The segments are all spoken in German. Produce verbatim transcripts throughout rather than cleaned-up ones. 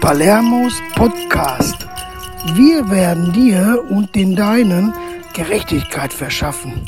Palermos Podcast. Wir werden dir und den Deinen Gerechtigkeit verschaffen.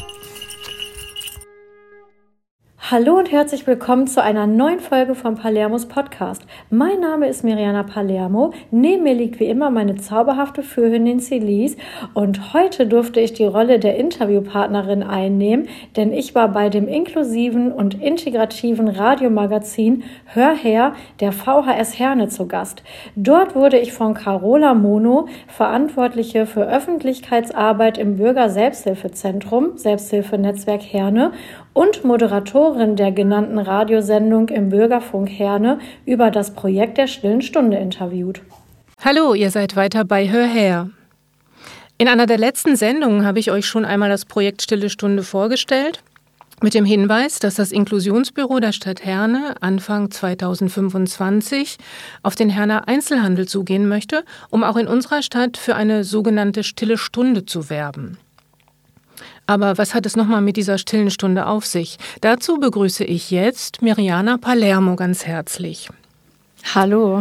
Hallo und herzlich willkommen zu einer neuen Folge vom Palermos Podcast. Mein Name ist Mirjana Palermo, neben mir liegt wie immer meine zauberhafte Fürhündin Celise und heute durfte ich die Rolle der Interviewpartnerin einnehmen, denn ich war bei dem inklusiven und integrativen Radiomagazin Hör her der V H S Herne zu Gast. Dort wurde ich von Carola Mono, Verantwortliche für Öffentlichkeitsarbeit im Bürger-Selbsthilfezentrum, Selbsthilfenetzwerk Herne und Moderatorin der genannten Radiosendung im Bürgerfunk Herne über das Projekt der Stillen Stunde interviewt. Hallo, ihr seid weiter bei Hör her. In einer der letzten Sendungen habe ich euch schon einmal das Projekt Stille Stunde vorgestellt, mit dem Hinweis, dass das Inklusionsbüro der Stadt Herne Anfang zweitausendfünfundzwanzig auf den Herner Einzelhandel zugehen möchte, um auch in unserer Stadt für eine sogenannte Stille Stunde zu werben. Aber was hat es nochmal mit dieser stillen Stunde auf sich? Dazu begrüße ich jetzt Mirjana Palermo ganz herzlich. Hallo.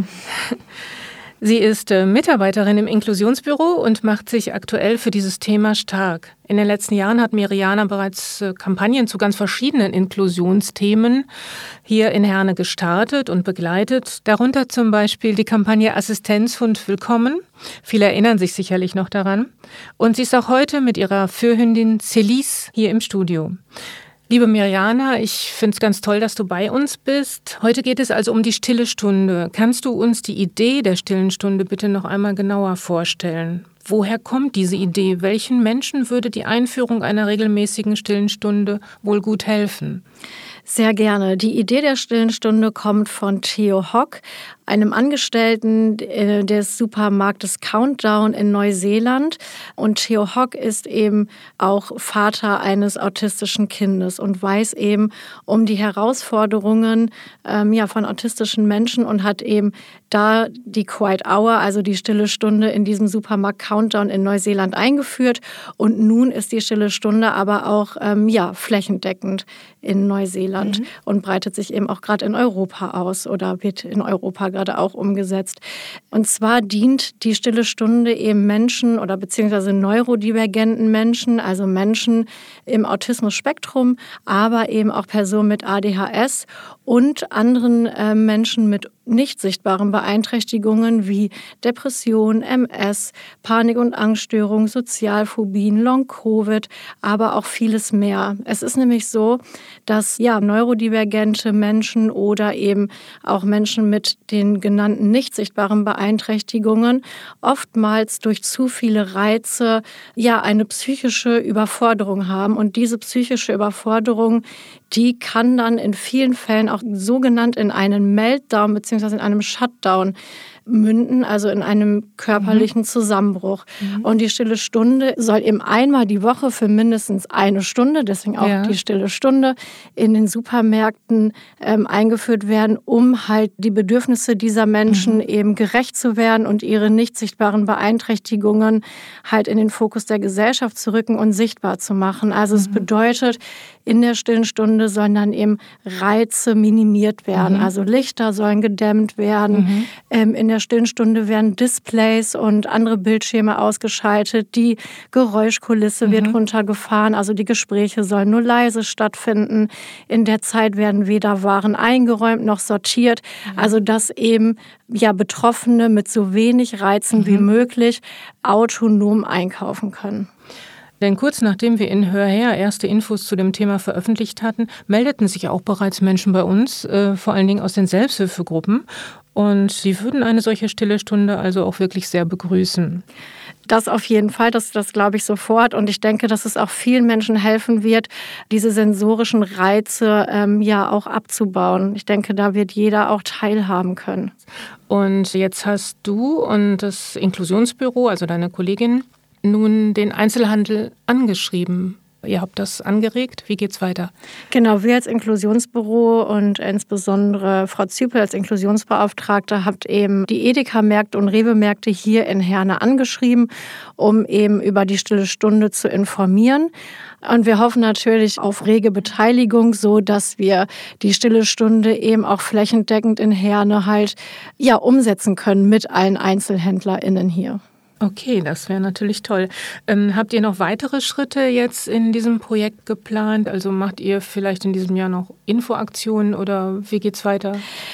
Sie ist äh, Mitarbeiterin im Inklusionsbüro und macht sich aktuell für dieses Thema stark. In den letzten Jahren hat Mirjana bereits äh, Kampagnen zu ganz verschiedenen Inklusionsthemen hier in Herne gestartet und begleitet. Darunter zum Beispiel die Kampagne Assistenzhund Willkommen. Viele erinnern sich sicherlich noch daran. Und sie ist auch heute mit ihrer Fürhündin Celise hier im Studio. Liebe Mirjana, ich finde es ganz toll, dass du bei uns bist. Heute geht es also um die Stille Stunde. Kannst du uns die Idee der Stillen Stunde bitte noch einmal genauer vorstellen? Woher kommt diese Idee? Welchen Menschen würde die Einführung einer regelmäßigen Stillen Stunde wohl gut helfen? Sehr gerne. Die Idee der Stillen Stunde kommt von Theo Hock, einem Angestellten des Supermarktes Countdown in Neuseeland. Und Theo Hock ist eben auch Vater eines autistischen Kindes und weiß eben um die Herausforderungen ähm, ja, von autistischen Menschen und hat eben da die Quiet Hour, also die Stille Stunde in diesem Supermarkt Countdown in Neuseeland eingeführt. Und nun ist die Stille Stunde aber auch ähm, ja, flächendeckend in Neuseeland mhm. und breitet sich eben auch gerade in Europa aus oder wird in Europa gerade auch umgesetzt. Und zwar dient die Stille Stunde eben Menschen oder beziehungsweise neurodivergenten Menschen, also Menschen im Autismus-Spektrum, aber eben auch Personen mit A D H S und anderen äh, Menschen mit nicht sichtbaren Beeinträchtigungen wie Depression, M S, Panik- und Angststörungen, Sozialphobien, Long-Covid, aber auch vieles mehr. Es ist nämlich so, dass ja neurodivergente Menschen oder eben auch Menschen mit den genannten nicht sichtbaren Beeinträchtigungen oftmals durch zu viele Reize ja eine psychische Überforderung haben. Und diese psychische Überforderung, die kann dann in vielen Fällen auch so genannt in einen Meltdown bzw. in einem Shutdown münden, also in einem körperlichen Zusammenbruch. Mhm. Und die Stille Stunde soll eben einmal die Woche für mindestens eine Stunde, deswegen auch ja. die Stille Stunde, in den Supermärkten ähm, eingeführt werden, um halt die Bedürfnisse dieser Menschen mhm. eben gerecht zu werden und ihre nicht sichtbaren Beeinträchtigungen halt in den Fokus der Gesellschaft zu rücken und sichtbar zu machen. Also mhm. es bedeutet, in der Stillen Stunde sollen dann eben Reize minimiert werden. Mhm. Also Lichter sollen gedämmt werden. Mhm. Ähm, in der Stillen Stunde werden Displays und andere Bildschirme ausgeschaltet. Die Geräuschkulisse mhm. wird runtergefahren. Also die Gespräche sollen nur leise stattfinden. In der Zeit werden weder Waren eingeräumt noch sortiert. Mhm. Also dass eben ja, Betroffene mit so wenig Reizen mhm. wie möglich autonom einkaufen können. Denn kurz nachdem wir in Hör her erste Infos zu dem Thema veröffentlicht hatten, meldeten sich auch bereits Menschen bei uns, äh, vor allen Dingen aus den Selbsthilfegruppen. Und sie würden eine solche Stille Stunde also auch wirklich sehr begrüßen. Das auf jeden Fall, das, das glaube ich sofort. Und ich denke, dass es auch vielen Menschen helfen wird, diese sensorischen Reize ähm, ja auch abzubauen. Ich denke, da wird jeder auch teilhaben können. Und jetzt hast du und das Inklusionsbüro, also deine Kollegin, nun den Einzelhandel angeschrieben. Ihr habt das angeregt. Wie geht's weiter? Genau, wir als Inklusionsbüro und insbesondere Frau Züpel als Inklusionsbeauftragte habt eben die Edeka-Märkte und Rewe-Märkte hier in Herne angeschrieben, um eben über die Stille Stunde zu informieren. Und wir hoffen natürlich auf rege Beteiligung, so dass wir die Stille Stunde eben auch flächendeckend in Herne halt ja umsetzen können mit allen EinzelhändlerInnen hier. Okay, das wäre natürlich toll. Ähm, habt ihr noch weitere Schritte jetzt in diesem Projekt geplant? Also macht ihr vielleicht in diesem Jahr noch Infoaktionen oder wie geht's weiter?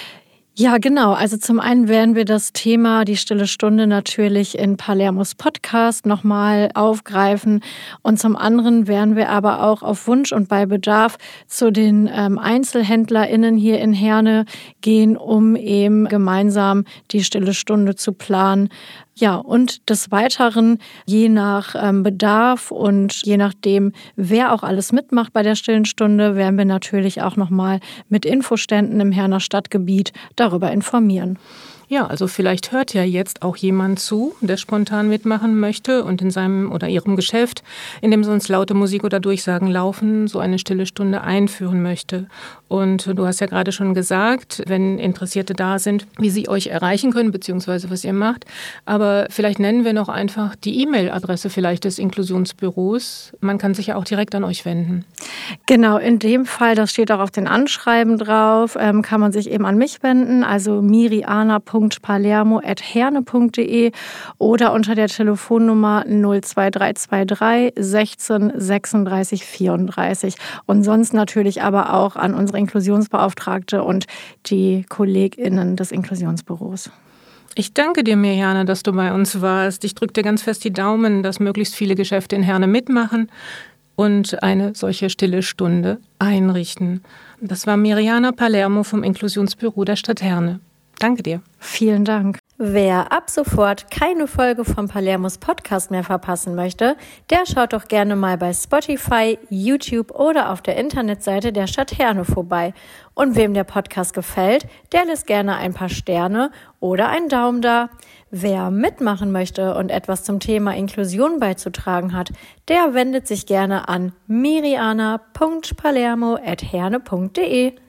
Ja, genau. Also zum einen werden wir das Thema die Stille Stunde natürlich in Palermos Podcast nochmal aufgreifen. Und zum anderen werden wir aber auch auf Wunsch und bei Bedarf zu den ähm, EinzelhändlerInnen hier in Herne gehen, um eben gemeinsam die Stille Stunde zu planen. Ja, und des Weiteren, je nach ähm, Bedarf und je nachdem, wer auch alles mitmacht bei der Stillen Stunde, werden wir natürlich auch nochmal mit Infoständen im Herner Stadtgebiet darüber informieren. Ja, also vielleicht hört ja jetzt auch jemand zu, der spontan mitmachen möchte und in seinem oder ihrem Geschäft, in dem sonst laute Musik oder Durchsagen laufen, so eine Stille Stunde einführen möchte. Und du hast ja gerade schon gesagt, wenn Interessierte da sind, wie sie euch erreichen können, beziehungsweise was ihr macht. Aber vielleicht nennen wir noch einfach die E-Mail-Adresse vielleicht des Inklusionsbüros. Man kann sich ja auch direkt an euch wenden. Genau, in dem Fall, das steht auch auf den Anschreiben drauf, ähm, kann man sich eben an mich wenden, also miriana punkt palermo at herne punkt de oder unter der Telefonnummer null zwei drei zwei drei sechzehn sechsunddreißig vierunddreißig. Und sonst natürlich aber auch an unsere Inklusionsbeauftragte und die KollegInnen des Inklusionsbüros. Ich danke dir, Mirjana, dass du bei uns warst. Ich drücke dir ganz fest die Daumen, dass möglichst viele Geschäfte in Herne mitmachen und eine solche Stille Stunde einrichten. Das war Mirjana Palermo vom Inklusionsbüro der Stadt Herne. Danke dir. Vielen Dank. Wer ab sofort keine Folge vom Palermos Podcast mehr verpassen möchte, der schaut doch gerne mal bei Spotify, YouTube oder auf der Internetseite der Stadt Herne vorbei. Und wem der Podcast gefällt, der lässt gerne ein paar Sterne oder einen Daumen da. Wer mitmachen möchte und etwas zum Thema Inklusion beizutragen hat, der wendet sich gerne an miriana punkt palermo at herne punkt de.